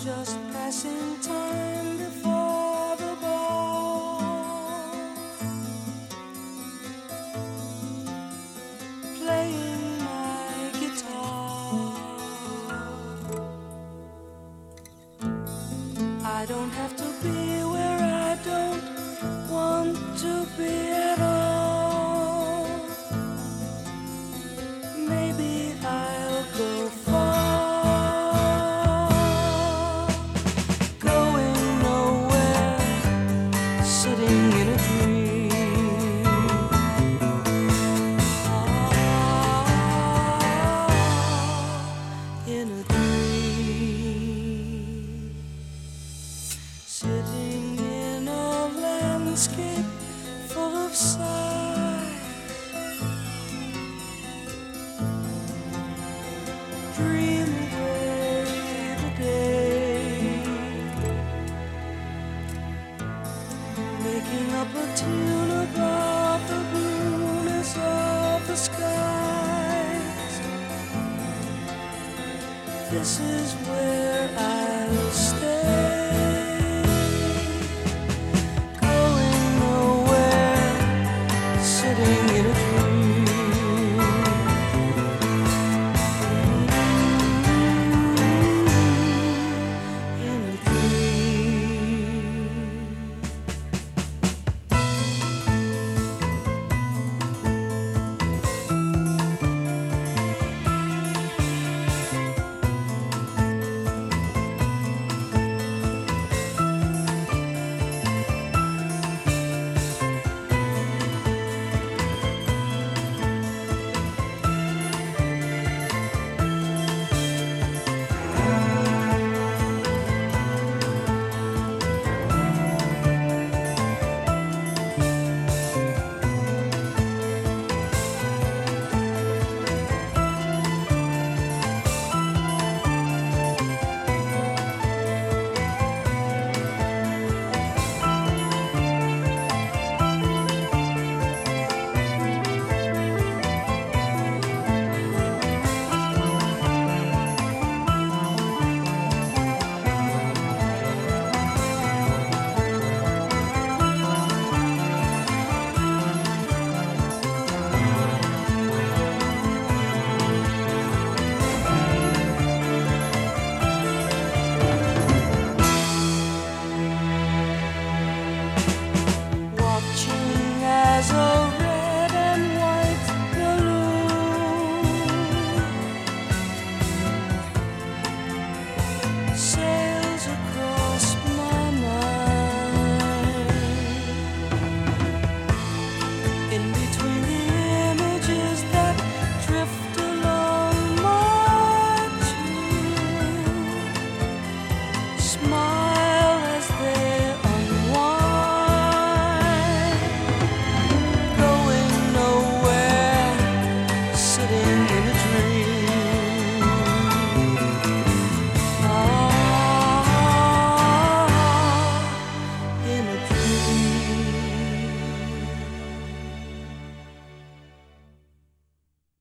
just passing time before the ball, playing my guitar. I don't have to be where I don't want to be at all. Maybe I'll go far, going nowhere, sitting in a dream. In a dream, sitting in a landscape full of sighs, dream away the day, making up a tune about the blueness of the skies. This is where I'll